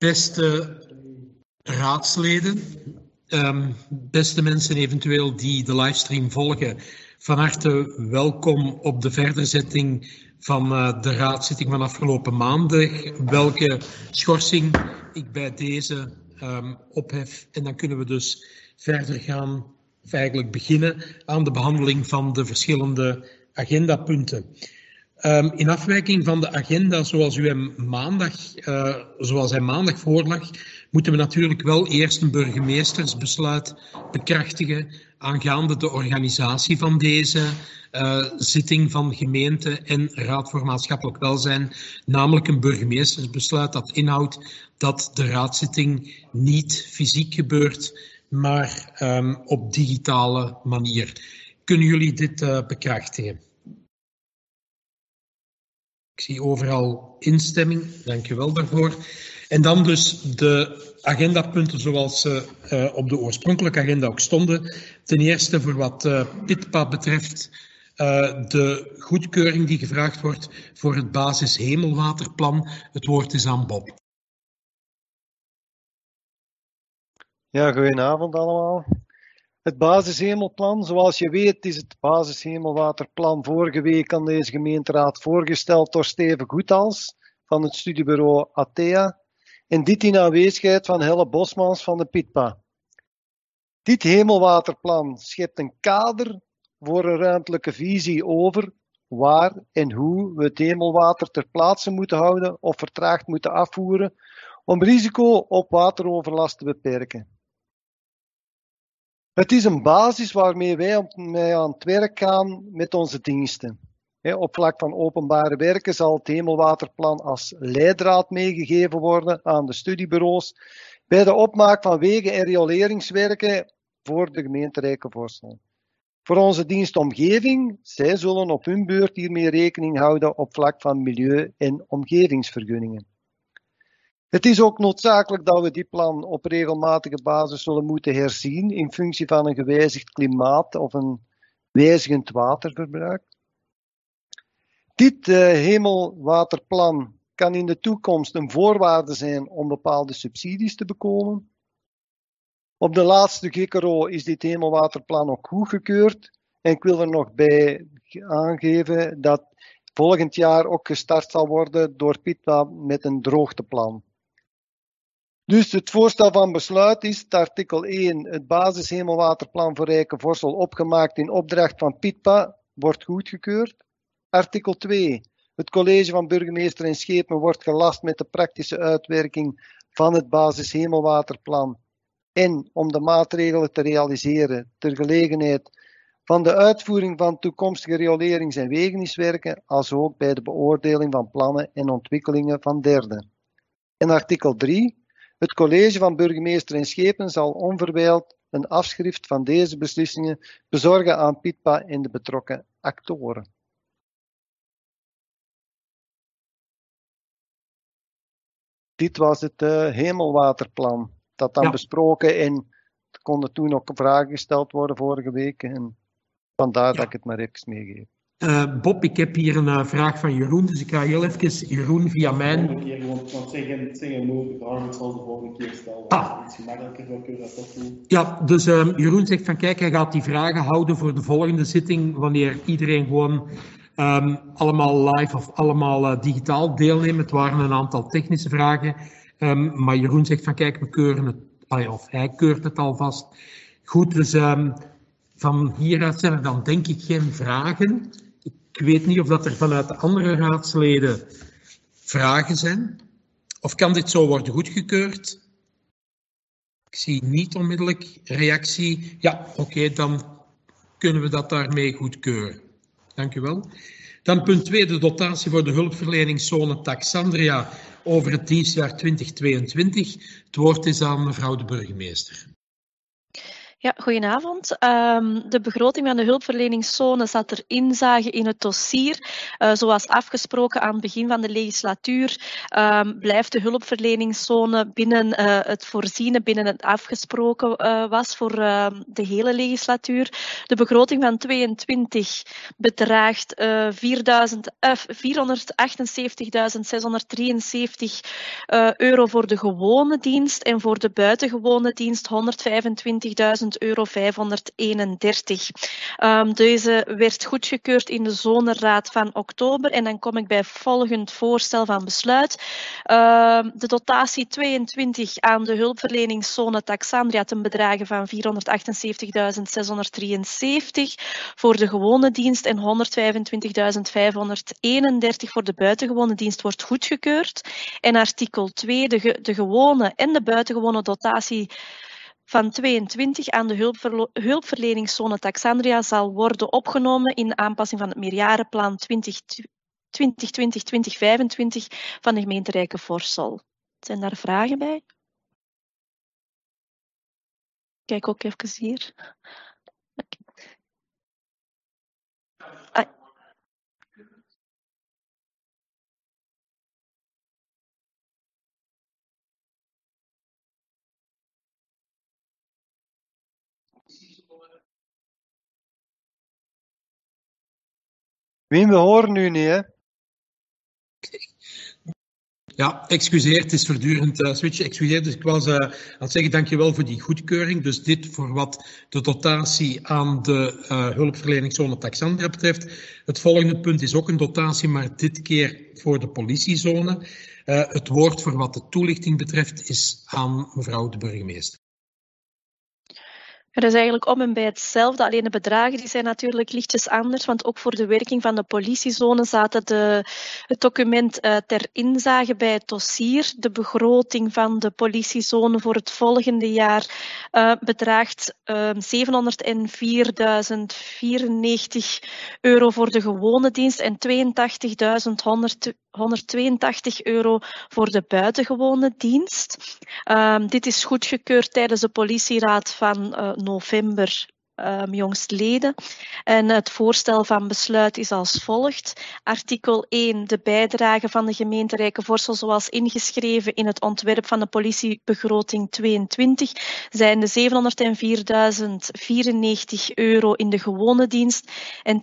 Beste raadsleden, beste mensen eventueel die de livestream volgen, van harte welkom op de verderzetting van de raadsitting van afgelopen maandag. Welke schorsing ik bij deze ophef. En dan kunnen we dus verder gaan, of eigenlijk beginnen aan de behandeling van de verschillende agendapunten. In afwijking van de agenda zoals hij maandag voorlag, moeten we natuurlijk wel eerst een burgemeestersbesluit bekrachtigen aangaande de organisatie van deze zitting van gemeente en Raad voor Maatschappelijk Welzijn, namelijk een burgemeestersbesluit dat inhoudt dat de raadsitting niet fysiek gebeurt, maar op digitale manier. Kunnen jullie dit bekrachtigen? Ik zie overal instemming, dank u wel daarvoor. En dan dus de agendapunten zoals ze op de oorspronkelijke agenda ook stonden. Ten eerste voor wat PITPA betreft de goedkeuring die gevraagd wordt voor het basishemelwaterplan. Het woord is aan Bob. Ja, goedenavond allemaal. Het basishemelplan, zoals je weet, is het basishemelwaterplan vorige week aan deze gemeenteraad voorgesteld door Steven Goethals van het studiebureau Athea en dit in aanwezigheid van Helle Bosmans van de PITPA. Dit hemelwaterplan schept een kader voor een ruimtelijke visie over waar en hoe we het hemelwater ter plaatse moeten houden of vertraagd moeten afvoeren om risico op wateroverlast te beperken. Het is een basis waarmee wij mee aan het werk gaan met onze diensten. Op vlak van openbare werken zal het hemelwaterplan als leidraad meegegeven worden aan de studiebureaus bij de opmaak van wegen- en rioleringswerken voor de gemeente Rijkenvorsel. Voor onze dienst Omgeving, zij zullen op hun beurt hiermee rekening houden op vlak van milieu- en omgevingsvergunningen. Het is ook noodzakelijk dat we dit plan op regelmatige basis zullen moeten herzien in functie van een gewijzigd klimaat of een wijzigend waterverbruik. Dit hemelwaterplan kan in de toekomst een voorwaarde zijn om bepaalde subsidies te bekomen. Op de laatste GKRO is dit hemelwaterplan ook goedgekeurd en ik wil er nog bij aangeven dat volgend jaar ook gestart zal worden door PITPA met een droogteplan. Dus het voorstel van besluit is dat artikel 1, het basishemelwaterplan voor Rijkenvorsel opgemaakt in opdracht van PITPA, wordt goedgekeurd. Artikel 2, het college van burgemeester en schepen wordt gelast met de praktische uitwerking van het basishemelwaterplan en om de maatregelen te realiseren ter gelegenheid van de uitvoering van toekomstige riolerings- en wegeniswerken, als ook bij de beoordeling van plannen en ontwikkelingen van derden. En artikel 3, het college van burgemeester en schepen zal onverwijld een afschrift van deze beslissingen bezorgen aan PITPA en de betrokken actoren. Dit was het hemelwaterplan, dat dan besproken en er konden toen ook vragen gesteld worden vorige week en vandaar dat ik het maar even meegeef. Bob, ik heb hier een vraag van Jeroen, dus ik ga heel even Jeroen via mijn... Want zeggen moeilijke vragen, ik zal de volgende keer stellen. Dat is iets gemakkelijker, dan kun je dat toch doen. Ja, dus Jeroen zegt van kijk, hij gaat die vragen houden voor de volgende zitting, wanneer iedereen gewoon allemaal live of allemaal digitaal deelneemt. Het waren een aantal technische vragen, maar Jeroen zegt van kijk, we keuren het, of hij keurt het alvast. Goed, dus van hieruit zijn er dan denk ik geen vragen. Ik weet niet of dat er vanuit de andere raadsleden vragen zijn. Of kan dit zo worden goedgekeurd? Ik zie niet onmiddellijk reactie. Ja, oké, dan kunnen we dat daarmee goedkeuren. Dank u wel. Dan punt 2, de dotatie voor de hulpverleningszone Taxandria over het dienstjaar 2022. Het woord is aan mevrouw de burgemeester. Ja, goedenavond. De begroting van de hulpverleningszone zat er inzage in het dossier. Zoals afgesproken aan het begin van de legislatuur blijft de hulpverleningszone binnen het voorziene, binnen het afgesproken was voor de hele legislatuur. De begroting van 22 bedraagt €478.673 voor de gewone dienst en voor de buitengewone dienst €125.531. Deze werd goedgekeurd in de zoneraad van oktober en dan kom ik bij volgend voorstel van besluit. De dotatie 22 aan de hulpverleningszone Taxandria ten bedrage van €478.673 voor de gewone dienst en €125.531 voor de buitengewone dienst wordt goedgekeurd. En artikel 2, de gewone en de buitengewone dotatie van 22 aan de hulpverleningszone Taxandria zal worden opgenomen in de aanpassing van het meerjarenplan 2020-2025 van de gemeente Rijkenvorsel. Zijn daar vragen bij? Kijk ook even hier. Wim, we horen u niet, hè? Ja, excuseer, het is voortdurend switchen. Excuseer, dus ik was aan het zeggen dankjewel voor die goedkeuring. Dus dit voor wat de dotatie aan de hulpverleningszone Taxandria betreft. Het volgende punt is ook een dotatie, maar dit keer voor de politiezone. Het woord voor wat de toelichting betreft is aan mevrouw de burgemeester. Het is eigenlijk om en bij hetzelfde, alleen de bedragen die zijn natuurlijk lichtjes anders, want ook voor de werking van de politiezone zaten het document ter inzage bij het dossier. De begroting van de politiezone voor het volgende jaar bedraagt €704.094 voor de gewone dienst en €82.182 voor de buitengewone dienst. Dit is goedgekeurd tijdens de politieraad van november jongstleden. En het voorstel van besluit is als volgt. Artikel 1. De bijdrage van de gemeente Rijkenvorsel zoals ingeschreven in het ontwerp van de politiebegroting 22 zijn de €704.094 in de gewone dienst en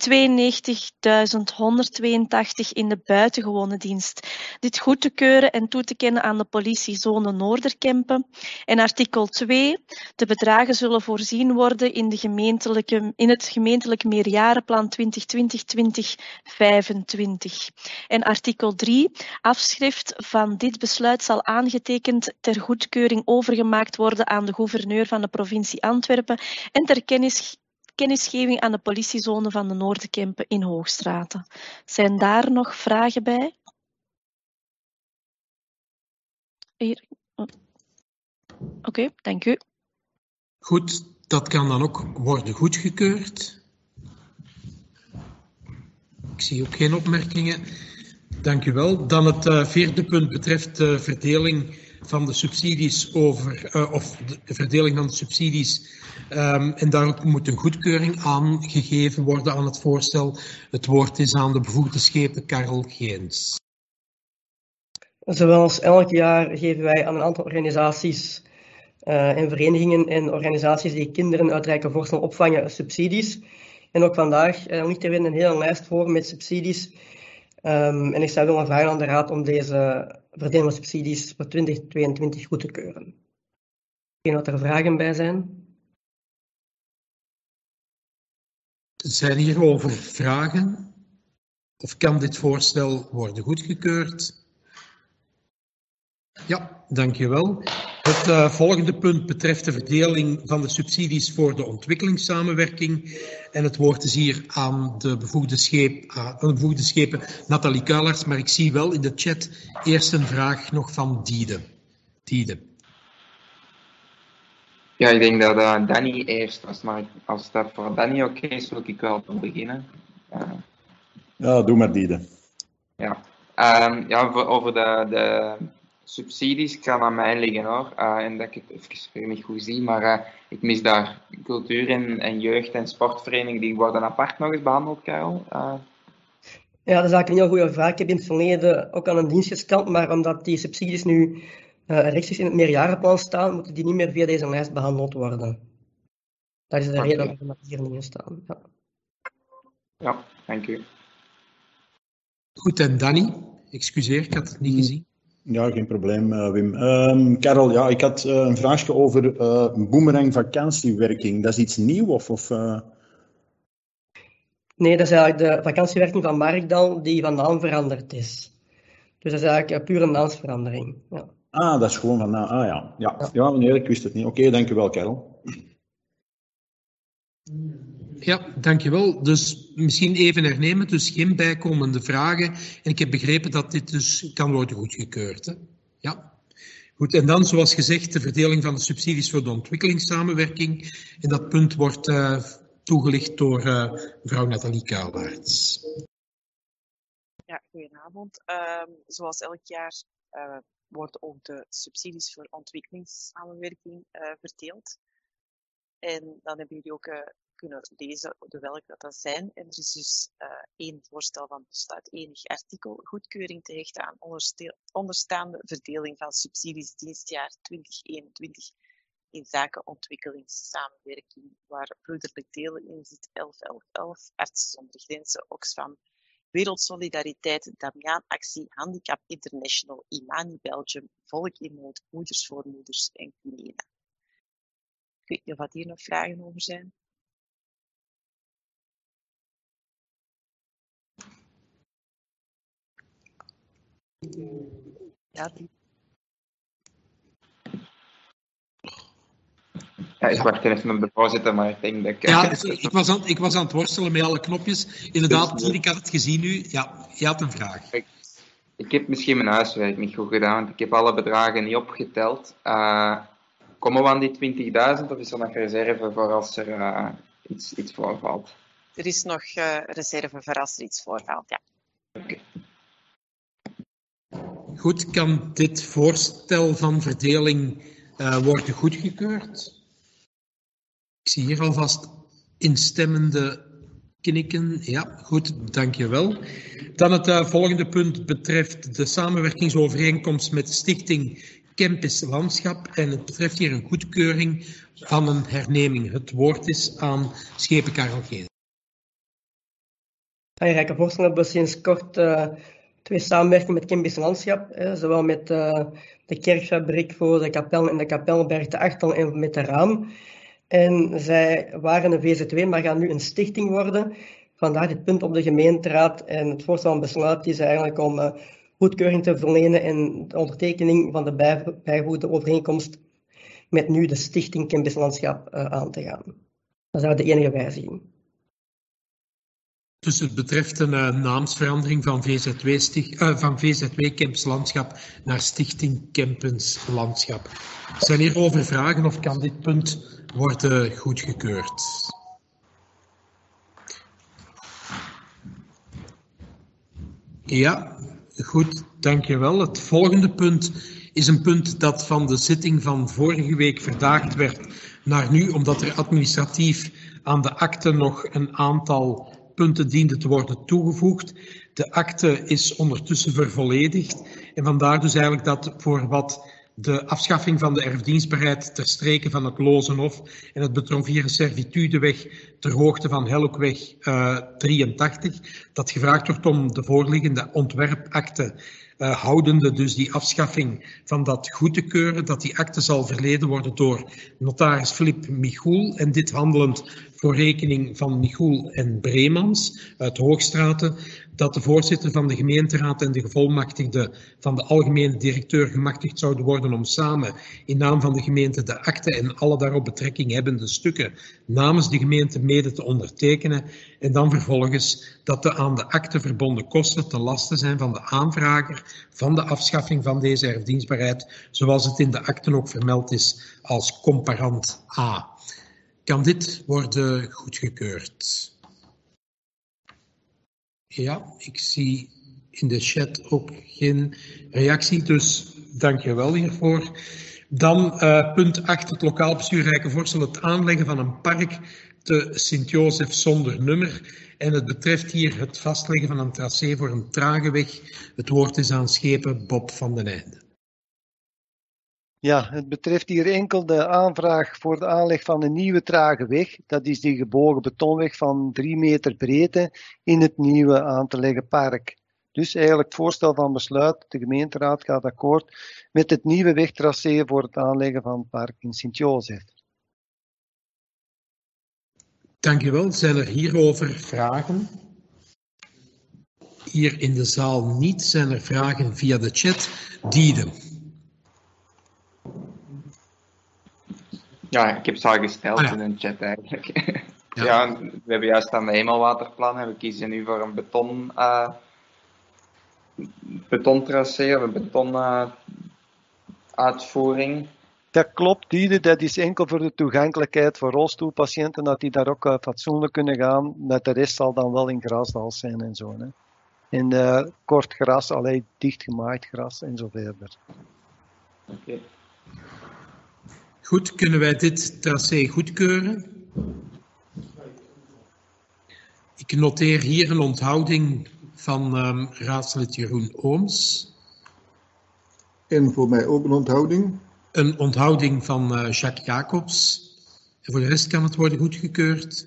€92.182 in de buitengewone dienst. Dit goed te keuren en toe te kennen aan de politiezone Noorderkempen. En artikel 2. De bedragen zullen voorzien worden in het gemeentelijk meerjarenplan 2020-2025. En artikel 3. Afschrift van dit besluit zal aangetekend ter goedkeuring overgemaakt worden aan de gouverneur van de provincie Antwerpen en ter kennisgeving aan de politiezone van de Noorderkempen in Hoogstraten. Zijn daar nog vragen bij? Oké, dank u. Goed, dat kan dan ook worden goedgekeurd. Ik zie ook geen opmerkingen. Dank u wel. Dan het vierde punt betreft de verdeling van de subsidies de verdeling van de subsidies. En daar moet een goedkeuring aangegeven worden aan het voorstel. Het woord is aan de bevoegde schepen Karel Geens. Zoals elk jaar geven wij aan een aantal organisaties en verenigingen en organisaties die kinderen uit Rijkenvorsel opvangen subsidies. En ook vandaag ligt er weer een hele lijst voor met subsidies. En ik zou willen vragen aan de Raad om deze verdeling van subsidies voor 2022 goed te keuren. Ik weet niet of er vragen bij zijn. Zijn hierover vragen? Of kan dit voorstel worden goedgekeurd? Ja, dank je wel. Het volgende punt betreft de verdeling van de subsidies voor de ontwikkelingssamenwerking. En het woord is hier aan de bevoegde schepen Nathalie Kuilers. Maar ik zie wel in de chat eerst een vraag nog van Diede. Ja, ik denk dat Danny eerst was, maar als dat voor Danny oké is, wil ik wel beginnen. Ja, doe maar Diede. Ja, over de subsidies kan aan mij liggen hoor. En dat ik het even weer niet goed zie, maar ik mis daar cultuur en jeugd- en sportverenigingen, die worden apart nog eens behandeld, Karel. Ja, dat is eigenlijk een heel goede vraag. Ik heb in het verleden ook aan een dienst gesteld, maar omdat die subsidies nu rechtstreeks in het meerjarenplan staan, moeten die niet meer via deze lijst behandeld worden. Dat is de reden waarom dat hier niet in staan. Ja. Ja, dank u. Goed, en Danny? Excuseer, ik had het niet gezien. Ja, geen probleem, Wim. Karel, ja, ik had een vraagje over boomerang vakantiewerking. Dat is iets nieuws? Nee, dat is eigenlijk de vakantiewerking van Markdal die van naam veranderd is. Dus dat is eigenlijk een pure naamsverandering. Ja. Ah, dat is gewoon van naam. Ah ja. Ja, meneer, ik wist het niet. Oké, dank u wel, Karel. Ja, dankjewel. Dus misschien even hernemen, dus geen bijkomende vragen. En ik heb begrepen dat dit dus kan worden goedgekeurd. Hè? Ja. Goed, en dan zoals gezegd de verdeling van de subsidies voor de ontwikkelingssamenwerking. En dat punt wordt toegelicht door mevrouw Nathalie Kuilwaerts. Ja, goedenavond. Zoals elk jaar worden ook de subsidies voor ontwikkelingssamenwerking verdeeld. En dan hebben jullie ook kunnen lezen welke dat zijn. En er is dus één voorstel van besluit, enig artikel, goedkeuring te hechten aan onderstaande verdeling van subsidies dienstjaar 2021 in zaken ontwikkelingssamenwerking, waar broederlijk delen in zit 11-11-11, Artsen zonder Grenzen, Oxfam, Wereldsolidariteit, Damiaan-actie, Handicap International, Imani Belgium, Volk in Nood, Moeders voor Moeders en Cunena. Ik weet niet of hier nog vragen over zijn. Ja, Ja, ik wacht even op de voorzitter, maar ik denk dat ik... Ja, ik was aan het worstelen met alle knopjes. Inderdaad, ik had het gezien nu. Ja, je had een vraag. Ik heb misschien mijn huiswerk niet goed gedaan, want ik heb alle bedragen niet opgeteld. Komen we aan die 20.000 of is er nog reserve voor als er iets voorvalt? er is nog reserve voor als er iets voorvalt, ja. Okay. Goed, kan dit voorstel van verdeling worden goedgekeurd? Ik zie hier alvast instemmende knikken. Ja, goed, dankjewel. Dan het volgende punt betreft de samenwerkingsovereenkomst met de stichting Campus Landschap en het betreft hier een goedkeuring van een herneming. Het woord is aan Schepen Karel Geens. Rijke voorstel hebben we sinds kort twee samenwerkingen met Campus Landschap, zowel met de kerkfabriek voor de kapel en de kapelberg te Achtel en met de Raam. En zij waren een VZW, maar gaan nu een stichting worden. Vandaar dit punt op de gemeenteraad. En het voorstel van besluit is eigenlijk om goedkeuring te verlenen en de ondertekening van de bijgevoegde overeenkomst met nu de stichting Campus Landschap aan te gaan. Dat is de enige wijziging. Dus het betreft een naamsverandering van VZW Campus Landschap naar Stichting Campus Landschap. Zijn hierover vragen of kan dit punt worden goedgekeurd? Ja, goed, dankjewel. Het volgende punt is een punt dat van de zitting van vorige week verdaagd werd naar nu, omdat er administratief aan de akte nog een aantal punten dienden te worden toegevoegd. De akte is ondertussen vervolledigd en vandaar dus eigenlijk dat voor wat de afschaffing van de erfdienstbaarheid ter streke van het Lozenhof en het betrof hier een servitudeweg ter hoogte van Helkweg 83, dat gevraagd wordt om de voorliggende ontwerpakte houdende dus die afschaffing van dat goed te keuren, dat die akte zal verleden worden door notaris Filip Michoel en dit handelend voor rekening van Michoel en Breemans uit Hoogstraten, dat de voorzitter van de gemeenteraad en de gevolmachtigde van de algemene directeur gemachtigd zouden worden om samen in naam van de gemeente de akte en alle daarop betrekking hebbende stukken namens de gemeente mede te ondertekenen en dan vervolgens dat de aan de akte verbonden kosten te laste zijn van de aanvrager van de afschaffing van deze erfdienstbaarheid, zoals het in de akte ook vermeld is als comparant A. Kan dit worden goedgekeurd? Ja, ik zie in de chat ook geen reactie, dus dank je wel hiervoor. Dan punt 8, het lokaal bestuur Rijkenvorsel, het aanleggen van een park te Sint-Jozef zonder nummer. En het betreft hier het vastleggen van een tracé voor een trage weg. Het woord is aan schepen Bob van den Einde. Ja, het betreft hier enkel de aanvraag voor de aanleg van een nieuwe trage weg. Dat is die gebogen betonweg van 3 meter breedte in het nieuwe aan te leggen park. Dus eigenlijk het voorstel van besluit, de gemeenteraad gaat akkoord met het nieuwe wegtracé voor het aanleggen van het park in Sint-Jozef. Dank u wel. Zijn er hierover vragen? Hier in de zaal niet. Zijn er vragen via de chat? Dieden. Ja, ik heb ze al gesteld in een chat eigenlijk. Ja, we hebben juist aan de hemelwaterplan en we kiezen nu voor een betontracé of een betonuitvoering. Dat klopt, Diede. Dat is enkel voor de toegankelijkheid voor rolstoelpatiënten, dat die daar ook fatsoenlijk kunnen gaan. Met de rest zal dan wel in grasdal zijn en zo. Hè. En kort gras, alleen dichtgemaaid gras en zo verder. Oké. Goed, kunnen wij dit tracé goedkeuren? Ik noteer hier een onthouding van raadslid Jeroen Ooms. En voor mij ook een onthouding. Een onthouding van Jacques Jacobs. En voor de rest kan het worden goedgekeurd.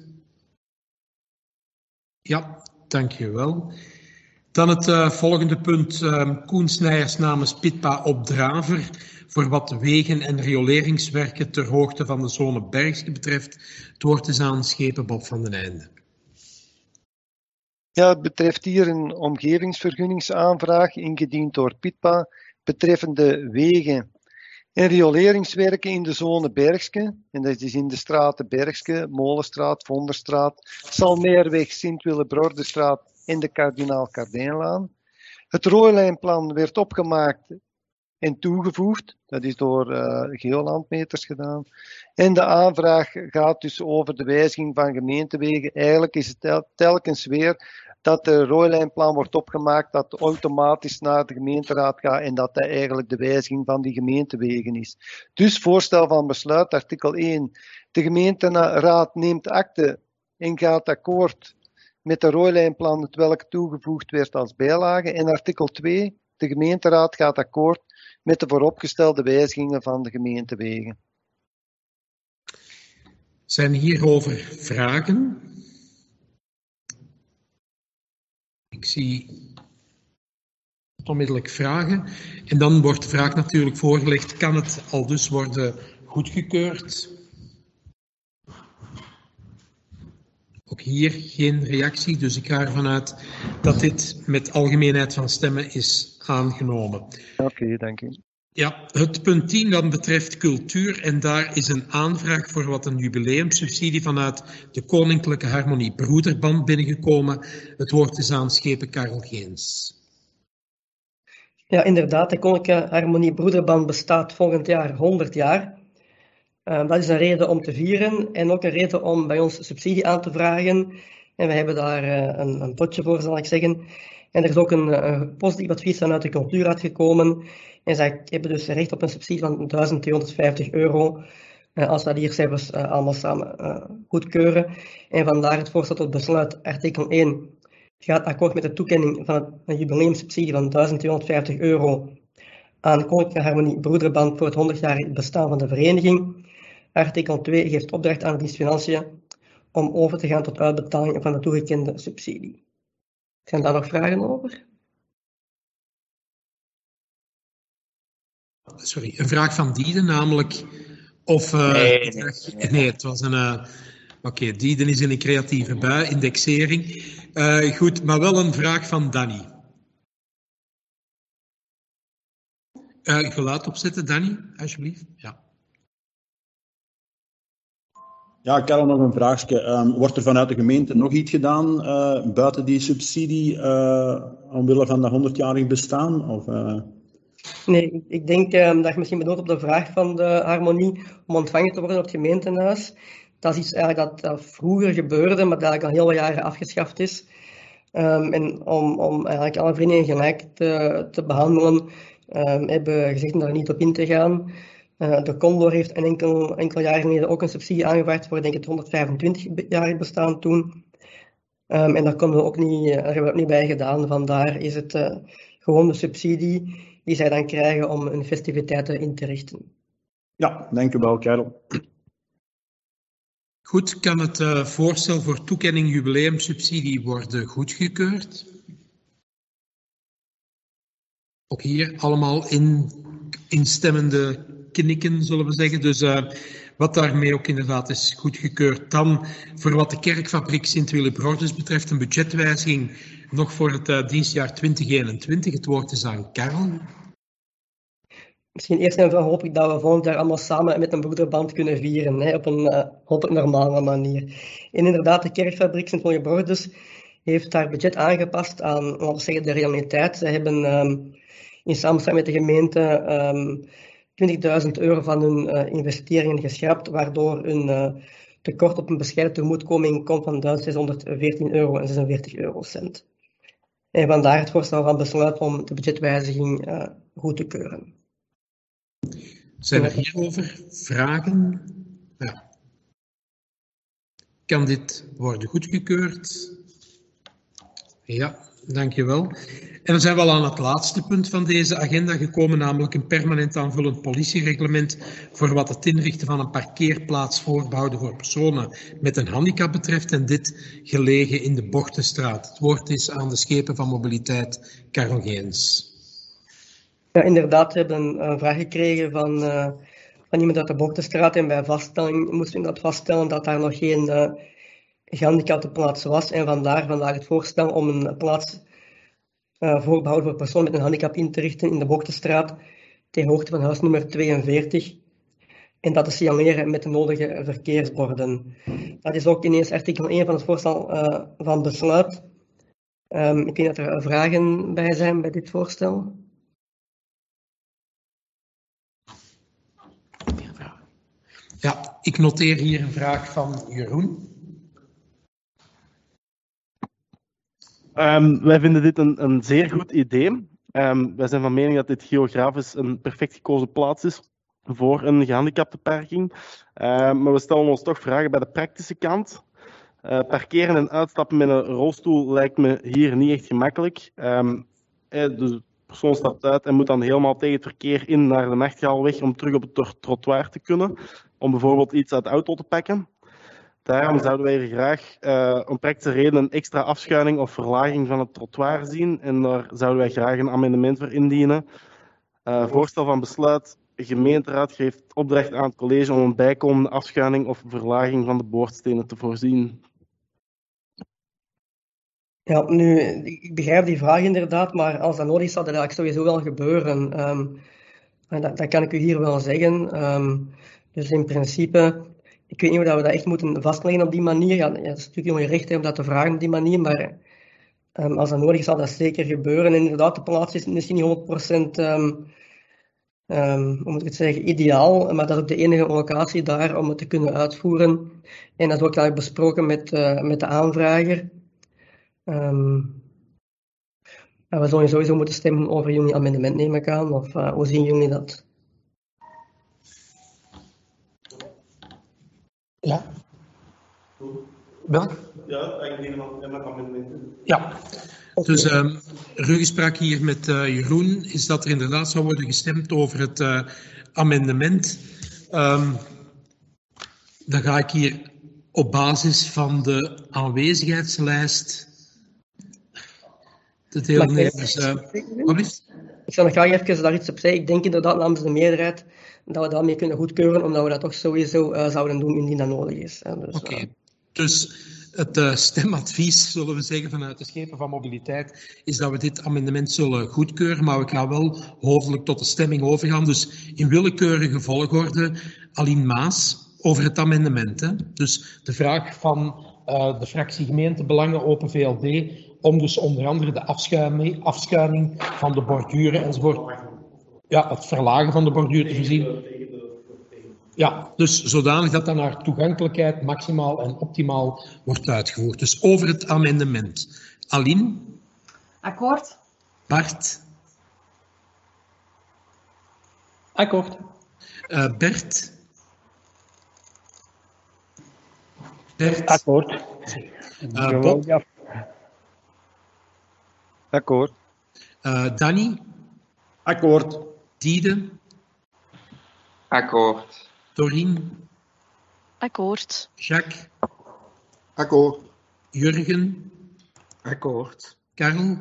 Ja, dank je wel. Dan het volgende punt. Koen Snijers namens Pitpa op Draver. Voor wat wegen- en rioleringswerken ter hoogte van de zone Bergske betreft. Het woord is aan schepen Bob van den Einde. Ja, het betreft hier een omgevingsvergunningsaanvraag ingediend door Pitpa betreffende wegen en rioleringswerken in de zone Bergske. En dat is in de straten Bergske, Molenstraat, Vonderstraat, Salmeerweg, Sint-Willebrordestraat en de Kardinaal Kardijnlaan. Het rooilijnplan werd opgemaakt en toegevoegd. Dat is door geolandmeters gedaan. En de aanvraag gaat dus over de wijziging van gemeentewegen. Eigenlijk is het telkens weer dat de rooilijnplan wordt opgemaakt, dat automatisch naar de gemeenteraad gaat en dat dat eigenlijk de wijziging van die gemeentewegen is. Dus voorstel van besluit, artikel 1. De gemeenteraad neemt akte en gaat akkoord met de rooilijnplan, het welk toegevoegd werd als bijlage. En artikel 2. De gemeenteraad gaat akkoord met de vooropgestelde wijzigingen van de gemeentewegen. Zijn hierover vragen? Ik zie onmiddellijk vragen. En dan wordt de vraag natuurlijk voorgelegd, kan het al dus worden goedgekeurd? Ook hier geen reactie, dus ik ga ervan uit dat dit met algemeenheid van stemmen is aangenomen. Oké, dank u. Ja, het punt 10 dan betreft cultuur en daar is een aanvraag voor wat een jubileumsubsidie vanuit de Koninklijke Harmonie Broederband binnengekomen. Het woord is aan schepen Karel Geens. Ja, inderdaad, de Koninklijke Harmonie Broederband bestaat volgend jaar 100 jaar. Dat is een reden om te vieren en ook een reden om bij ons subsidie aan te vragen. En we hebben daar een potje voor, zal ik zeggen. En er is ook een positief advies vanuit de cultuurraad gekomen. En zij hebben dus recht op een subsidie van €1.250 als we die hier cijfers allemaal samen goedkeuren. En vandaar het voorstel tot besluit. Artikel 1 gaat akkoord met de toekenning van een jubileumsubsidie van €1.250 aan de Koninklijke Harmonie Broederband voor het 100-jarig bestaan van de vereniging. Artikel 2 geeft opdracht aan de dienst Financiën om over te gaan tot uitbetaling van de toegekende subsidie. Zijn daar nog vragen over? Sorry, een vraag van Dieden, namelijk of... Nee, het was een... Oké, Dieden is in een creatieve bui, indexering. Goed, maar wel een vraag van Danny. Geluid opzetten, Danny, alsjeblieft. Ja. Ja, ik had nog een vraagje. Wordt er vanuit de gemeente nog iets gedaan buiten die subsidie omwille van dat 100-jarig bestaan? Of, Nee, ik denk dat je misschien bedoelt op de vraag van de harmonie om ontvangen te worden op het gemeentehuis. Dat is iets eigenlijk dat vroeger gebeurde, maar dat eigenlijk al heel wat jaren afgeschaft is. En om eigenlijk alle verenigingen gelijk te behandelen, hebben gezegd om daar niet op in te gaan. De Condor heeft een enkel jaar geleden ook een subsidie aangevraagd voor, denk ik, het 125-jarig bestaan toen. En daar hebben we ook niet bij gedaan. Vandaar is het gewoon de subsidie die zij dan krijgen om hun festiviteiten in te richten. Ja, dank u wel, Karel. Goed, kan het voorstel voor toekenning jubileumsubsidie worden goedgekeurd? Ook hier allemaal instemmende knikken, zullen we zeggen. Dus wat daarmee ook inderdaad is goedgekeurd. Dan voor wat de kerkfabriek Sint-Willibrordus betreft een budgetwijziging nog voor het dienstjaar 2021. Het woord is aan Karel. Misschien eerst en vooral hoop ik dat we volgend jaar allemaal samen met een broederband kunnen vieren, hè, op een hopelijk normale manier. En inderdaad, de kerkfabriek Sint-Willibrordus heeft haar budget aangepast aan, laten we zeggen, de realiteit. Ze hebben in samenwerking met de gemeente €20.000 van hun investeringen geschrapt, waardoor een tekort op een bescheiden tegemoetkoming komt van €1.614,46. En vandaar het voorstel van besluit om de budgetwijziging goed te keuren. Zijn er hierover vragen? Ja. Kan dit worden goedgekeurd? Ja, dankjewel. En dan zijn we al aan het laatste punt van deze agenda gekomen, namelijk een permanent aanvullend politiereglement voor wat het inrichten van een parkeerplaats voorbehouden voor personen met een handicap betreft, en dit gelegen in de Bochtenstraat. Het woord is aan de schepen van mobiliteit, Karel Geens. Ja, inderdaad, we hebben een vraag gekregen van iemand uit de Bochtenstraat en bij vaststelling moesten we dat vaststellen dat daar nog geen gehandicapte plaats was en vandaag het voorstel om een plaats voorbehouden voor personen met een handicap in te richten in de Bochtenstraat ter hoogte van huis nummer 42 en dat te signaleren met de nodige verkeersborden. Dat is ook ineens artikel 1 van het voorstel van besluit. Ik denk dat er vragen bij zijn bij dit voorstel. Ja, ik noteer hier een vraag van Jeroen. Wij vinden dit een zeer goed idee. Wij zijn van mening dat dit geografisch een perfect gekozen plaats is voor een gehandicaptenparking. Maar we stellen ons toch vragen bij de praktische kant. Parkeren en uitstappen met een rolstoel lijkt me hier niet echt gemakkelijk. De persoon stapt uit en moet dan helemaal tegen het verkeer in naar de Nachtgaalweg om terug op het trottoir te kunnen. Om bijvoorbeeld iets uit de auto te pakken. Daarom zouden wij hier graag om praktische redenen een extra afschuining of verlaging van het trottoir zien. En daar zouden wij graag een amendement voor indienen. Voorstel van besluit. De gemeenteraad geeft opdracht aan het college om een bijkomende afschuining of verlaging van de boordstenen te voorzien. Ja, nu, ik begrijp die vraag inderdaad, maar als dat nodig is, zal dat eigenlijk sowieso wel gebeuren. Dat kan ik u hier wel zeggen. Dus in principe, ik weet niet of we dat echt moeten vastleggen op die manier. Ja, het is natuurlijk je recht om dat te vragen op die manier, maar als dat nodig is, zal dat zeker gebeuren. En inderdaad, de plaats is misschien niet 100% hoe moet ik het zeggen, ideaal, maar dat is ook de enige locatie daar om het te kunnen uitvoeren. En dat is ook al besproken met de aanvrager. We zullen sowieso moeten stemmen over jullie amendement, neem ik aan, of hoe zien jullie dat? Ja. Welk? Ja, eigenlijk een amendement. Ja. Dus ruggespraak hier met Jeroen is dat er inderdaad zou worden gestemd over het amendement. Dan ga ik hier op basis van de aanwezigheidslijst de deelnemers... Ik zou nog graag even daar iets op zeggen. Ik denk inderdaad namens de meerderheid dat we daarmee kunnen goedkeuren, omdat we dat toch sowieso zouden doen indien dat nodig is. Dus, Oké. Dus het stemadvies, zullen we zeggen, vanuit de schepen van mobiliteit, is dat we dit amendement zullen goedkeuren, maar we gaan wel hoofdelijk tot de stemming overgaan. Dus in willekeurige volgorde, Aline Maas, over het amendement. Hè? Dus de vraag van de fractie gemeentebelangen Open VLD, om dus onder andere de afschuining van de borduren enzovoort, ja, het verlagen van de borduur te voorzien. Ja, dus zodanig dat dan naar toegankelijkheid maximaal en optimaal wordt uitgevoerd. Dus over het amendement. Aline? Akkoord. Bart? Akkoord. Bert? Bert? Akkoord. Bob? Ja. Akkoord. Danny? Akkoord. Diede? Akkoord. Dorien? Akkoord. Jacques? Akkoord. Jurgen? Akkoord. Karel?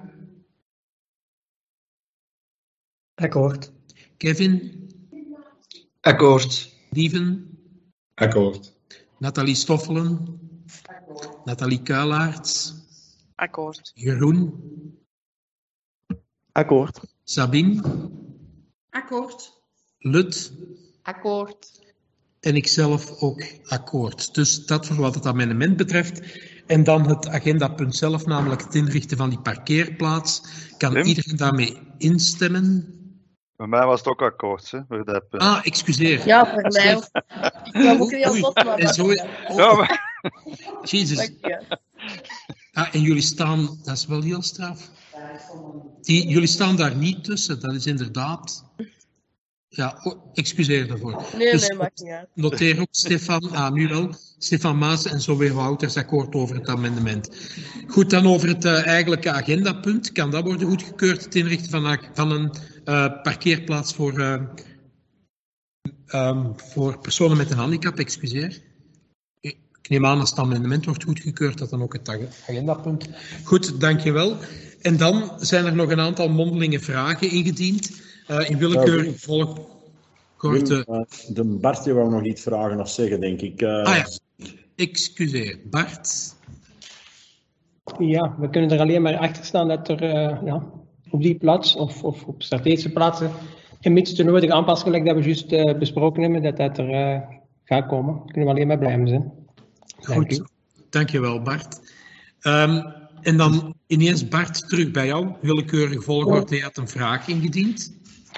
Akkoord. Kevin? Akkoord. Lieven? Akkoord. Nathalie Stoffelen? Nathalie Kuilaerts? Akkoord. Jeroen? Akkoord. Sabine? Akkoord. Lut? Akkoord. En ikzelf ook akkoord. Dus dat voor wat het amendement betreft. En dan het agendapunt zelf, namelijk het inrichten van die parkeerplaats. Kan Wim? iedereen daarmee instemmen? Bij mij was het ook akkoord, hè, voor dat punt. Ah, excuseer. Ja, voor mij ook. Ik kwam ook heel Oei, vlot, maar en zo... Ja, maar... Jezus. Dank je. Ah, en jullie staan... Dat is wel heel straf. Jullie staan daar niet tussen, dat is inderdaad... Ja, excuseer daarvoor. Nee, Dus nee, maakt niet uit. noteer ook Stefan, nu wel, Stefan Maas en zo weer Wouters akkoord over het amendement. Goed, dan over het eigenlijke agendapunt. Kan dat worden goedgekeurd, het inrichten van een parkeerplaats voor personen met een handicap, excuseer. Ik neem aan als het amendement wordt goedgekeurd, dat dan ook het agendapunt. Goed, dankjewel. En dan zijn er nog een aantal mondelinge vragen ingediend. In willekeurig volgorde. De Bart wou nog iets vragen of zeggen, denk ik. Ja, excuseer. Bart? Ja, we kunnen er alleen maar achter staan dat er op die plaats of op strategische plaatsen, en mits de nodige aanpassingen, gelijk dat we juist besproken hebben, dat er gaat komen. Daar kunnen we alleen maar blij mee zijn. Goed, dankjewel Bart. En dan ineens Bart, terug bij jou. Willekeurig volgorde, je had een vraag ingediend.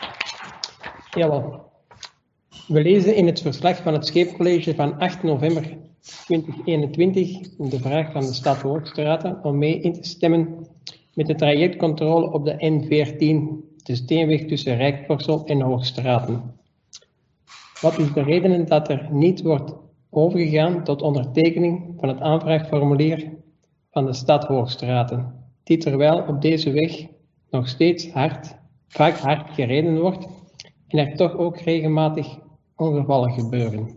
Jawel. We lezen in het verslag van het Scheepcollege van 8 november 2021 de vraag van de stad Hoogstraten om mee in te stemmen met de trajectcontrole op de N14, de steenweg tussen Rijkvorsel en Hoogstraten. Wat is de reden dat er niet wordt overgegaan tot ondertekening van het aanvraagformulier van de stad Hoogstraten, die terwijl op deze weg nog steeds vaak hard gereden wordt en er toch ook regelmatig ongevallen gebeuren?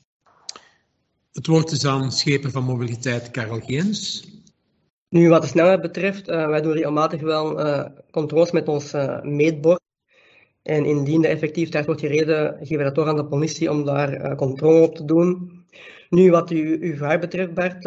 Het woord is aan Schepen van Mobiliteit, Karel Geens. Nu, wat de snelheid betreft, wij doen regelmatig wel controles met ons meetbord. En indien er effectief te hard wordt gereden, geven we dat door aan de politie om daar controle op te doen. Nu, wat uw vraag betreft, Bart,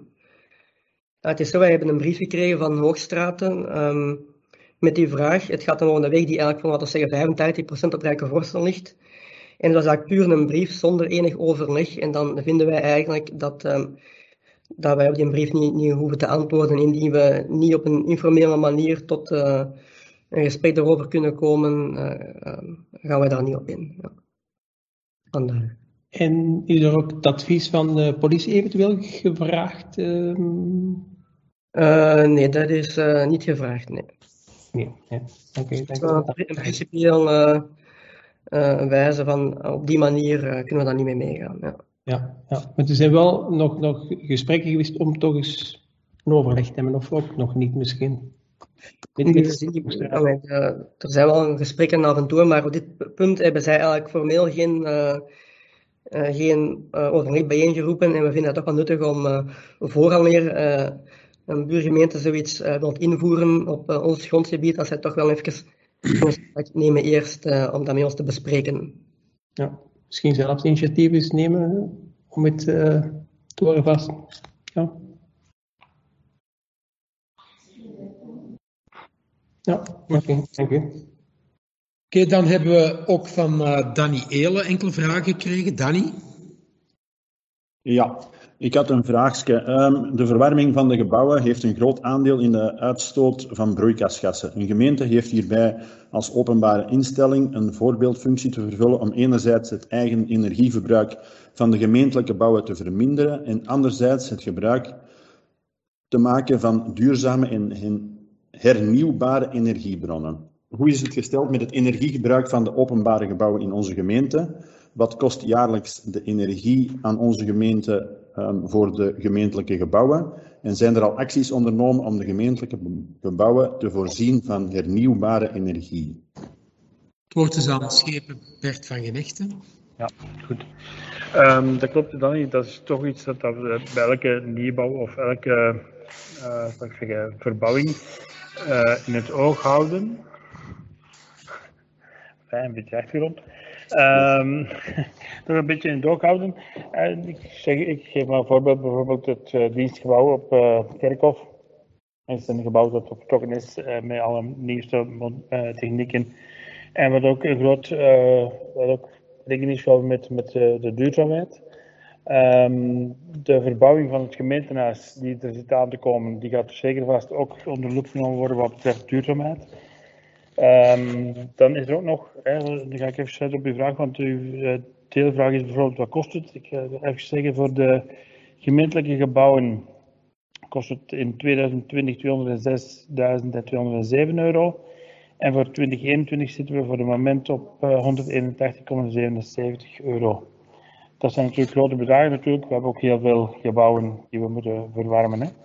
het is zo, wij hebben een brief gekregen van Hoogstraten met die vraag. Het gaat dan over een weg die eigenlijk van, laten we zeggen, 85% op Rijkenvorsel ligt. En dat is eigenlijk puur een brief zonder enig overleg. En dan vinden wij eigenlijk dat wij op die brief niet hoeven te antwoorden, indien we niet op een informele manier tot een gesprek erover kunnen komen, gaan wij daar niet op in. Ja. Vandaar. En is er ook het advies van de politie eventueel gevraagd? Nee, dat is niet gevraagd, nee. Nee, oké, dank In principieel wijze van op die manier kunnen we daar niet mee meegaan. Ja. Ja, maar er zijn wel nog gesprekken geweest om toch eens een overleg te hebben, of ook nog niet misschien? Er zijn wel gesprekken af en toe, maar op dit punt hebben zij eigenlijk formeel geen overleg bijeengeroepen en we vinden het toch wel nuttig om vooraleer een buurgemeente zoiets wilt invoeren op ons grondgebied, dat zij toch wel even contact nemen eerst om dat met ons te bespreken. Ja, misschien zelfs initiatief eens nemen om het te horen vast. Ja. Ja, oké, dank u. Oké, dan hebben we ook van Danny Eelen enkele vragen gekregen. Danny? Ja, ik had een vraagje. De verwarming van de gebouwen heeft een groot aandeel in de uitstoot van broeikasgassen. Een gemeente heeft hierbij als openbare instelling een voorbeeldfunctie te vervullen om enerzijds het eigen energieverbruik van de gemeentelijke bouwen te verminderen en anderzijds het gebruik te maken van duurzame en hernieuwbare energiebronnen. hoe is het gesteld met het energiegebruik van de openbare gebouwen in onze gemeente? Wat kost jaarlijks de energie aan onze gemeente voor de gemeentelijke gebouwen? En zijn er al acties ondernomen om de gemeentelijke gebouwen te voorzien van hernieuwbare energie? Het woord is aan schepen Bert van Genechten. Ja, goed. Dat klopt dan niet. Dat is toch iets dat we bij elke nieuwbouw of elke verbouwing in het oog houden. Fijn, een beetje achtergrond. Toch een beetje in het oog houden. Ik geef maar een voorbeeld, bijvoorbeeld het dienstgebouw op Kerkhof. Het is een gebouw dat vertrokken is met alle nieuwste technieken. En wat ook een groot rekening is gehouden met de duurzaamheid. De verbouwing van het gemeentehuis die er zit aan te komen, die gaat zeker vast ook onder loep genomen worden wat betreft duurzaamheid. Dan is er ook nog, dan ga ik even zetten op uw vraag, want uw deelvraag is bijvoorbeeld wat kost het. Ik ga even zeggen, voor de gemeentelijke gebouwen kost het in 2020 €206.207 euro. En voor 2021 zitten we voor het moment op €181,77 euro. Dat zijn natuurlijk grote bedragen natuurlijk. We hebben ook heel veel gebouwen die we moeten verwarmen. Hè.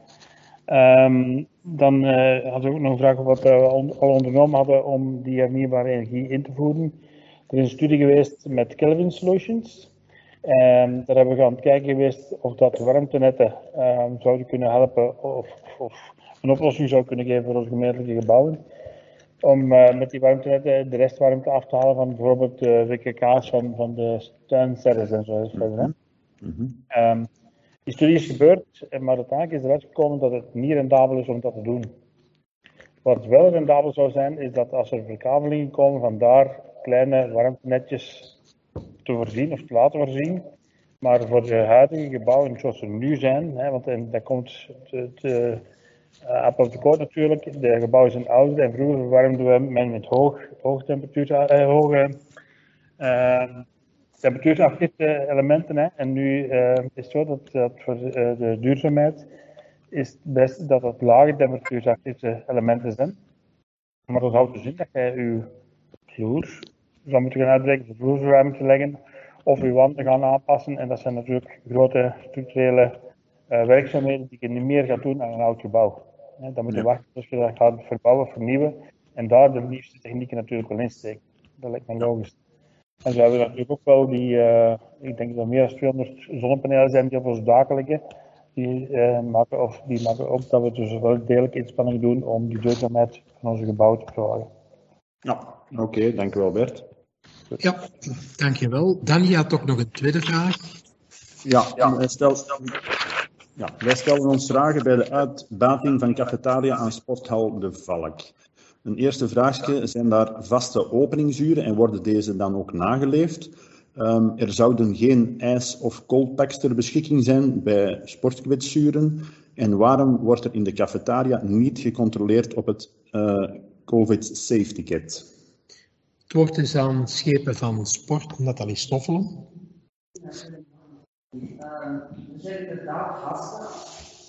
Dan hadden we ook nog een vraag over wat we al ondernomen hadden om die hernieuwbare energie in te voeren. Er is een studie geweest met Kelvin Solutions. Daar hebben we aan het kijken geweest of dat warmtenetten zouden kunnen helpen of een oplossing zou kunnen geven voor onze gemeentelijke gebouwen. Om met die warmtenetten de restwarmte af te halen van bijvoorbeeld de WKK's van de tuinserres en zo verder. Die studie is gebeurd, maar uiteindelijk is eruit gekomen dat het niet rendabel is om dat te doen. Wat wel rendabel zou zijn, is dat als er verkabelingen komen, vandaar kleine warmtenetjes te voorzien of te laten voorzien. Maar voor de huidige gebouwen zoals ze nu zijn, want dat komt appel op de koord natuurlijk, de gebouwen zijn ouder en vroeger verwarmden we met hoge temperatuurafgifte elementen. En nu is het zo dat voor de duurzaamheid is het best dat het lage temperatuurafgifte elementen zijn. Maar dat houdt dus in dat je je vloer zou moeten gaan uitbreken, de vloerverwarming te leggen of je wanden gaan aanpassen. En dat zijn natuurlijk grote structurele werkzaamheden die je niet meer gaat doen aan een oud gebouw. Dan moet je wachten tot je dat gaat verbouwen, vernieuwen en daar de nieuwste technieken natuurlijk wel insteken. Dat lijkt me logisch. En zo hebben we natuurlijk ook wel ik denk dat er meer dan 200 zonnepanelen zijn die op ons daken liggen. Die maken ook dat we dus wel degelijk inspanning doen om die duurzaamheid van onze gebouwen te verhogen. Ja, oké, dank u wel Bert. Ja, dankjewel. Danny had ook nog een tweede vraag. Wij stellen ons vragen bij de uitbating van cafetaria aan Sporthal De Valk. Een eerste vraagje, zijn daar vaste openingsuren en worden deze dan ook nageleefd? Er zouden geen ijs- of koelpacks ter beschikking zijn bij sportkwetsuren. En waarom wordt er in de cafetaria niet gecontroleerd op het COVID-safe-ticket? Het woord is aan schepen van sport, Nathalie Stoffelen. Er zijn inderdaad vaste.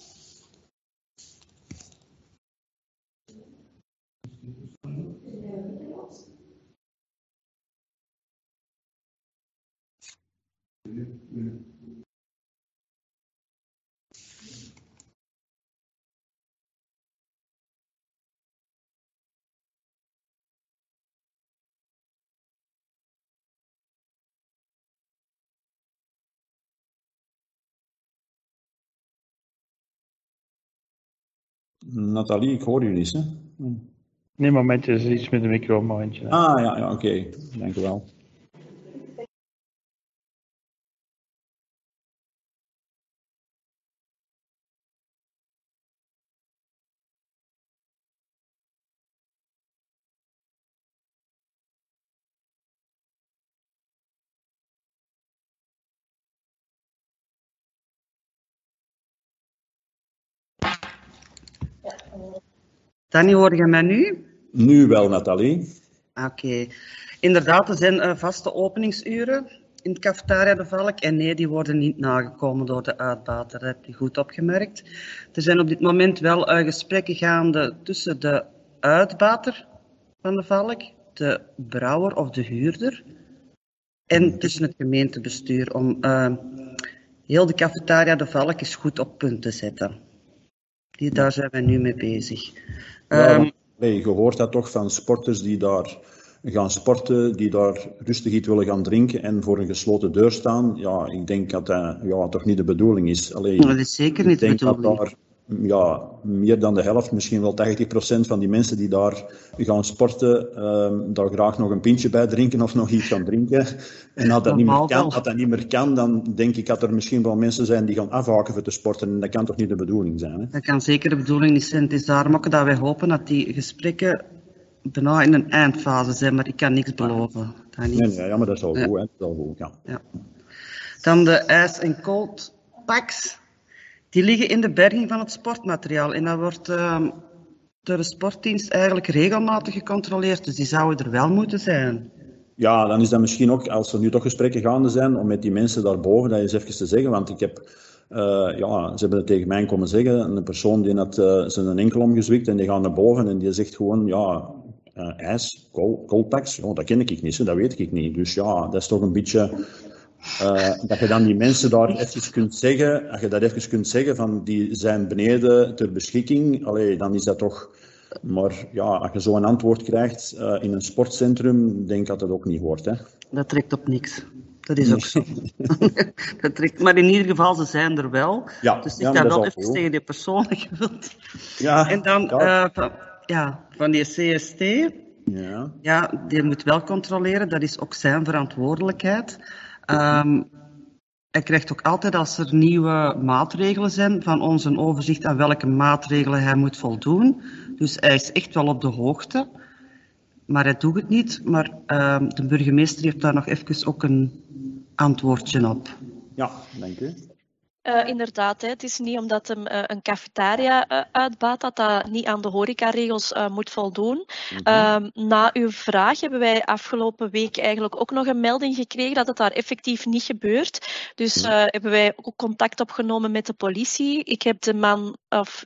Nathalie, ik hoor jullie niet, hè? Nee, momentje, er is iets met de micro, momentje. Ja, oké. Dank u wel. Danny, hoor je mij nu? Nu wel, Nathalie. Oké. Inderdaad, er zijn vaste openingsuren in het cafetaria De Valk. En nee, die worden niet nagekomen door de uitbater. Dat heb je goed opgemerkt. Er zijn op dit moment wel gesprekken gaande tussen de uitbater van de Valk, de brouwer of de huurder en tussen het gemeentebestuur om heel de cafetaria de Valk eens goed op punt te zetten. Daar zijn we nu mee bezig. Je hoort dat toch van sporters die daar gaan sporten, die daar rustig iets willen gaan drinken en voor een gesloten deur staan. Ja, ik denk dat dat toch niet de bedoeling is. Dat is zeker niet de bedoeling. Ik denk dat daar meer dan de helft, misschien wel 80% van die mensen die daar gaan sporten, daar graag nog een pintje bij drinken of nog iets gaan drinken. En als dat niet meer kan, dan denk ik dat er misschien wel mensen zijn die gaan afhaken voor te sporten. En dat kan toch niet de bedoeling zijn? Hè? Dat kan zeker de bedoeling niet zijn. Het is daarom ook dat wij hopen dat die gesprekken bijna in een eindfase zijn, maar ik kan niks beloven. Nee, maar dat is al goed. Hè? Dat is al goed, ja. Dan de ijs- en coldpacks. Die liggen in de berging van het sportmateriaal en dat wordt door de sportdienst eigenlijk regelmatig gecontroleerd. Dus die zouden er wel moeten zijn. Ja, dan is dat misschien ook, als er nu toch gesprekken gaande zijn, om met die mensen daarboven dat eens even te zeggen. Want ik heb, ze hebben het tegen mij komen zeggen, een persoon die had zijn enkel omgezwikt en die gaat naar boven en die zegt gewoon, ijs, coldpacks, dat ken ik niet, dat weet ik niet. Dus ja, dat is toch een beetje... dat je dan die mensen daar even kunt zeggen, als je dat even kunt zeggen van die zijn beneden ter beschikking, dan is dat toch... Maar ja, als je zo'n antwoord krijgt in een sportcentrum, denk ik dat dat ook niet hoort. Hè? Dat trekt op niks. Dat is ook zo. Maar in ieder geval, ze zijn er wel. Ja, dus ik ga wel even tegen die persoon als je wilt. Ja, en dan van die CST. Ja, die moet wel controleren. Dat is ook zijn verantwoordelijkheid. Hij krijgt ook altijd, als er nieuwe maatregelen zijn, van ons een overzicht aan welke maatregelen hij moet voldoen. Dus hij is echt wel op de hoogte, maar hij doet het niet. Maar de burgemeester heeft daar nog even ook een antwoordje op. Ja, dank u. Inderdaad, het is niet omdat hem een cafetaria uitbaat dat niet aan de horecaregels moet voldoen. Na uw vraag hebben wij afgelopen week eigenlijk ook nog een melding gekregen dat het daar effectief niet gebeurt. Dus hebben wij ook contact opgenomen met de politie. Ik heb de man,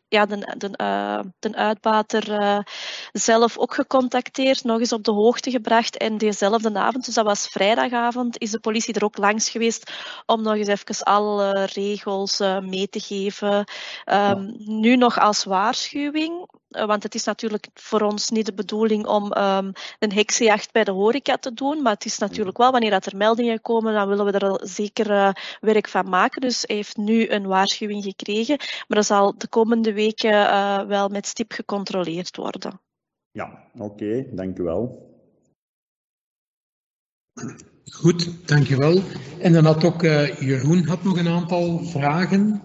de uitbater zelf ook gecontacteerd, nog eens op de hoogte gebracht en dezelfde avond, dus dat was vrijdagavond, is de politie er ook langs geweest om nog eens even alle regels mee te geven. Nu nog als waarschuwing, want het is natuurlijk voor ons niet de bedoeling om een heksenjacht bij de horeca te doen, maar het is natuurlijk wel, wanneer dat er meldingen komen, dan willen we er zeker werk van maken. Dus hij heeft nu een waarschuwing gekregen, maar dat zal de komende weken wel met stip gecontroleerd worden. Ja, oké, dank u wel. Goed, dankjewel. En dan had ook Jeroen had nog een aantal vragen.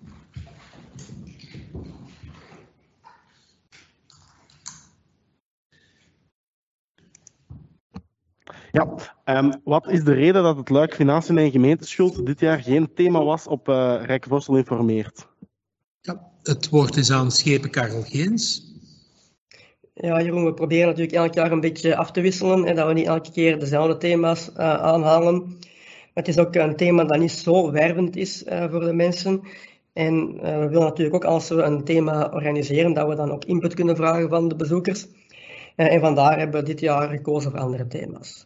Ja, wat is de reden dat het luik Financiën en Gemeenteschuld dit jaar geen thema was op Rijksvoorssel informeert? Ja, het woord is aan Schepen Karel Geens. Ja, Jeroen, we proberen natuurlijk elk jaar een beetje af te wisselen en dat we niet elke keer dezelfde thema's aanhalen. Maar het is ook een thema dat niet zo wervend is voor de mensen. En we willen natuurlijk ook, als we een thema organiseren, dat we dan ook input kunnen vragen van de bezoekers. En vandaar hebben we dit jaar gekozen voor andere thema's.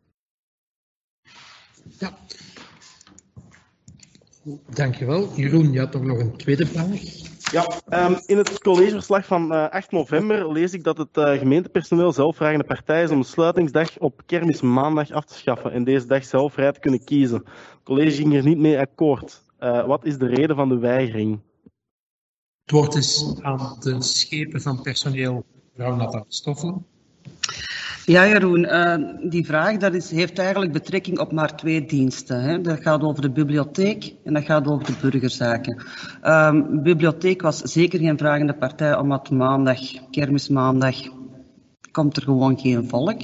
Ja. Dankjewel. Jeroen, je had toch nog een tweede vraag? Ja, in het collegeverslag van 8 november lees ik dat het gemeentepersoneel zelfvragende partij is om de sluitingsdag op kermismaandag af te schaffen en deze dag zelf vrij te kunnen kiezen. Het college ging er niet mee akkoord. Wat is de reden van de weigering? Het woord is aan de schepen van personeel, mevrouw Nathalie Stoffelen. Ja, Jeroen, die vraag heeft eigenlijk betrekking op maar 2 diensten. Hè. Dat gaat over de bibliotheek en dat gaat over de burgerzaken. De bibliotheek was zeker geen vragende partij, omdat maandag, kermismaandag, komt er gewoon geen volk.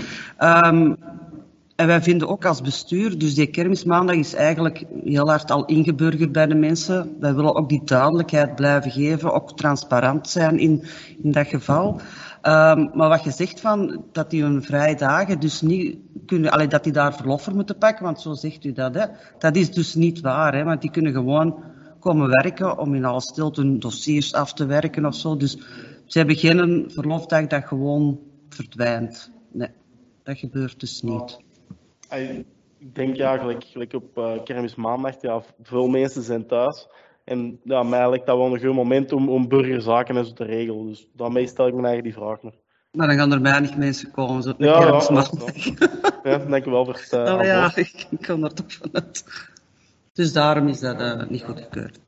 En wij vinden ook als bestuur, dus die kermismaandag is eigenlijk heel hard al ingeburgerd bij de mensen. Wij willen ook die duidelijkheid blijven geven, ook transparant zijn in dat geval. Maar wat je zegt van dat die hun vrije dagen dus niet kunnen, dat die daar verlof voor moeten pakken, want zo zegt u dat, hè. Dat is dus niet waar, hè, want die kunnen gewoon komen werken om in alle stilte hun dossiers af te werken of zo. Dus ze hebben geen verlofdag dat gewoon verdwijnt. Nee, dat gebeurt dus niet. Ik denk gelijk op kermis maandag, ja, veel mensen zijn thuis. En ja, mij lijkt dat wel een goed moment om burgerzaken en zo te regelen. Dus daarmee stel ik me eigenlijk die vraag nog. Maar dan gaan er weinig mensen komen, zo op Ja, kermismaandag. Ja, dank u wel voor het ja, ik kan er toch vanuit. Dus daarom is dat niet goedgekeurd.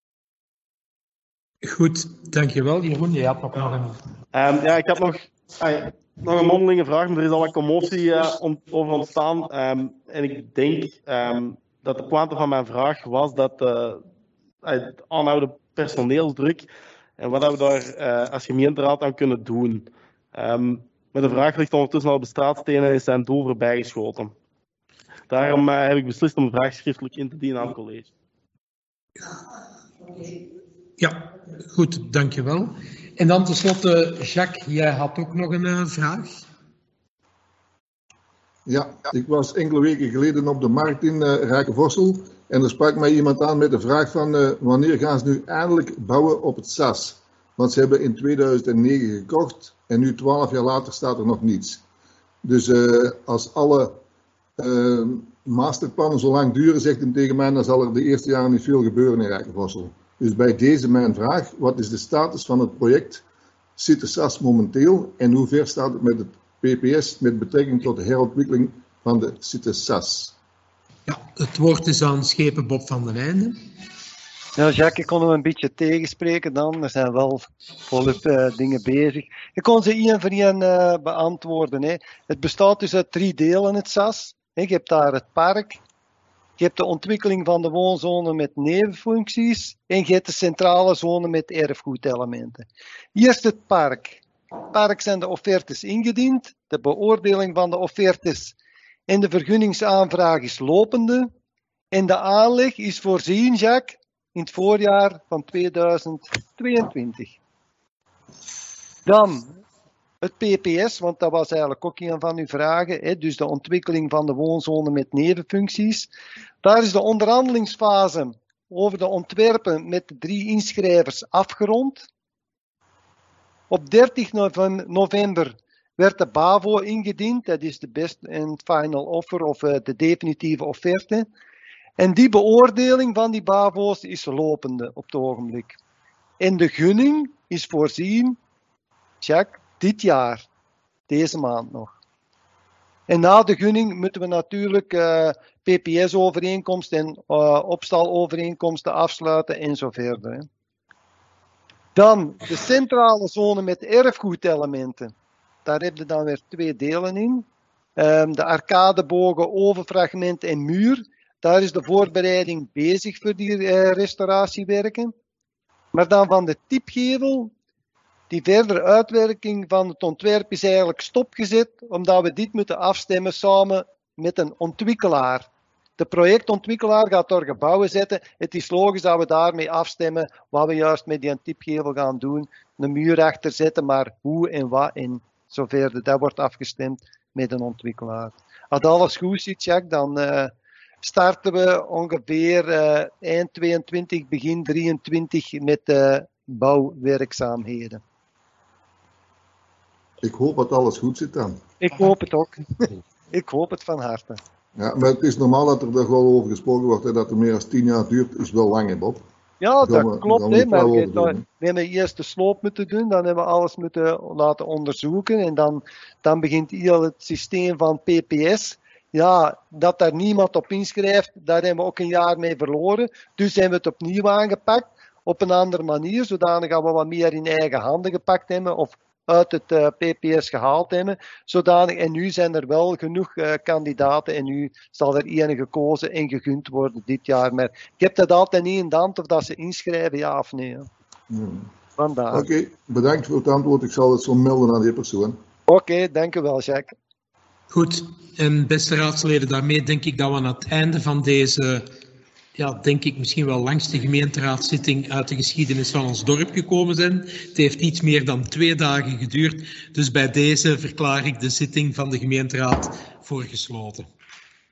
Goed, dankjewel. Jeroen, je had nog een... Ja, ik had nog een mondelinge vraag, maar er is al wat commotie over ontstaan. En ik denk dat de pointe van mijn vraag was dat het aanhouden personeelsdruk en wat we daar als gemeenteraad aan kunnen doen. Maar de vraag ligt ondertussen al op de straatstenen en is zijn doel voorbijgeschoten. Daarom heb ik beslist om de vraag schriftelijk in te dienen aan het college. Ja, goed, dankjewel. En dan tenslotte, Jacques, jij had ook nog een vraag? Ja, ik was enkele weken geleden op de markt in Rijkenvossel en er sprak mij iemand aan met de vraag van wanneer gaan ze nu eindelijk bouwen op het SAS? Want ze hebben in 2009 gekocht en nu 12 jaar later staat er nog niets. Dus als alle masterplannen zo lang duren, zegt hij tegen mij, dan zal er de eerste jaren niet veel gebeuren in Rijkenvossel. Dus bij deze mijn vraag, wat is de status van het project CITES-SAS momenteel en hoe ver staat het met het PPS met betrekking tot de herontwikkeling van de CITES-SAS? Ja, het woord is aan schepen Bob van den Einde. Ja, Jacques, ik kon hem een beetje tegenspreken dan. Er zijn wel volop dingen bezig. Ik kon ze één voor één beantwoorden. Hè. Het bestaat dus uit 3 delen, het SAS. Je hebt daar het park. Je hebt de ontwikkeling van de woonzone met nevenfuncties. En je hebt de centrale zone met erfgoedelementen. Eerst het park. In het park zijn de offertes ingediend. De beoordeling van de offertes en de vergunningsaanvraag is lopende. En de aanleg is voorzien, Jacques, in het voorjaar van 2022. Dan het PPS, want dat was eigenlijk ook een van uw vragen. Hè, dus de ontwikkeling van de woonzone met nevenfuncties. Daar is de onderhandelingsfase over de ontwerpen met de 3 inschrijvers afgerond. Op 30 november werd de BAVO ingediend. Dat is de best and final offer of de definitieve offerte. En die beoordeling van die BAVO's is lopende op het ogenblik. En de gunning is voorzien, Jacques, dit jaar, deze maand nog. En na de gunning moeten we natuurlijk PPS-overeenkomsten en opstalovereenkomsten afsluiten en zo verder. Hè. Dan de centrale zone met erfgoedelementen. Daar heb je dan weer 2 delen in. De arcadebogen, ovenfragment en muur. Daar is de voorbereiding bezig voor die restauratiewerken. Maar dan van de typgevel, die verdere uitwerking van het ontwerp is eigenlijk stopgezet, omdat we dit moeten afstemmen samen met een ontwikkelaar. De projectontwikkelaar gaat door gebouwen zetten. Het is logisch dat we daarmee afstemmen wat we juist met die typgevel gaan doen. Een muur achter zetten, maar hoe en wat en zo verder. Dat wordt afgestemd met een ontwikkelaar. Als alles goed zit, Jacques, dan starten we ongeveer eind 22, begin 23 met bouwwerkzaamheden. Ik hoop dat alles goed zit dan. Ik hoop het ook. Ik hoop het van harte. Ja, maar het is normaal dat er wel over gesproken wordt, hè, dat er meer dan 10 jaar duurt, is wel lang, hè, Bob? Ja, dat klopt, hè, maar we hebben eerst de sloop moeten doen, dan hebben we alles moeten laten onderzoeken en dan begint heel het systeem van PPS. Ja, dat daar niemand op inschrijft, daar hebben we ook een jaar mee verloren. Dus hebben we het opnieuw aangepakt, op een andere manier, zodanig dat we wat meer in eigen handen gepakt hebben, of uit het PPS gehaald hebben. Zodanig, en nu zijn er wel genoeg kandidaten en nu zal er één gekozen en gegund worden dit jaar. Maar ik heb dat altijd niet in de hand of dat ze inschrijven, ja of nee. Vandaar. Oké, bedankt voor het antwoord. Ik zal het zo melden aan die persoon. Oké, dank u wel, Jacques. Goed, en beste raadsleden, daarmee denk ik dat we aan het einde van deze, ja, denk ik misschien wel langste gemeenteraadszitting uit de geschiedenis van ons dorp gekomen zijn. Het heeft iets meer dan 2 dagen geduurd, dus bij deze verklaar ik de zitting van de gemeenteraad voor gesloten.